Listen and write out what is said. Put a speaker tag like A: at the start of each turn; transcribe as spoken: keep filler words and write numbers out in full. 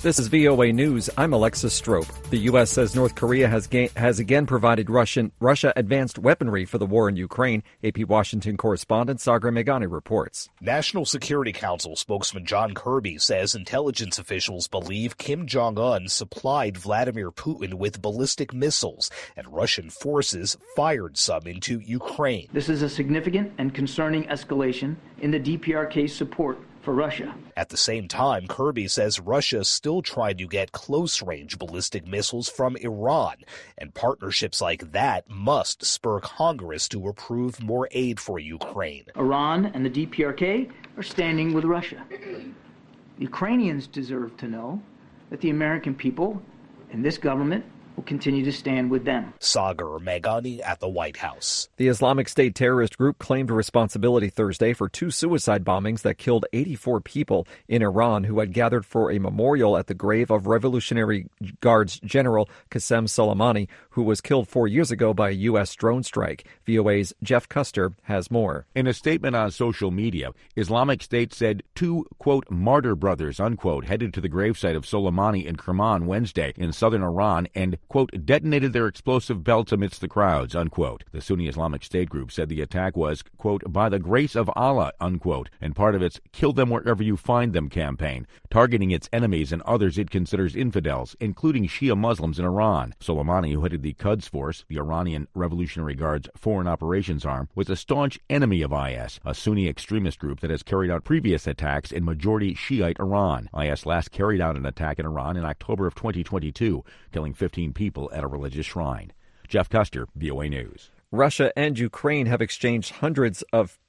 A: This is V O A News. I'm Alexis Strope. The U S says North Korea has ga- has again provided Russian Russia advanced weaponry for the war in Ukraine. A P Washington correspondent Sagar Meghani reports.
B: National Security Council spokesman John Kirby says intelligence officials believe Kim Jong-un supplied Vladimir Putin with ballistic missiles, and Russian forces fired some into Ukraine.
C: This is a significant and concerning escalation in the D P R K's support for Russia.
B: At the same time, Kirby says Russia still tried to get close-range ballistic missiles from Iran, and partnerships like that must spur Congress to approve more aid for Ukraine.
C: Iran and the D P R K are standing with Russia. Ukrainians deserve to know that the American people and this government will continue to stand with them.
B: Sagar Meghani at the White House.
A: The Islamic State terrorist group claimed responsibility Thursday for two suicide bombings that killed eighty-four people in Iran who had gathered for a memorial at the grave of Revolutionary Guards General Qasem Soleimani, who was killed four years ago by a U S drone strike. V O A's Jeff Custer has more.
D: In a statement on social media, Islamic State said two, quote, martyr brothers, unquote, headed to the gravesite of Soleimani in Kerman Wednesday in southern Iran and, quote, detonated their explosive belts amidst the crowds, unquote. The Sunni Islamic State group said the attack was, quote, by the grace of Allah, unquote, and part of its kill them wherever you find them campaign, targeting its enemies and others it considers infidels, including Shia Muslims in Iran. Soleimani, who headed the Quds Force, the Iranian Revolutionary Guard's foreign operations arm, was a staunch enemy of I S, a Sunni extremist group that has carried out previous attacks in majority Shiite Iran. I S last carried out an attack in Iran in October of twenty twenty-two, killing fifteen people at a religious shrine. Jeff Custer, V O A News.
A: Russia and Ukraine have exchanged hundreds of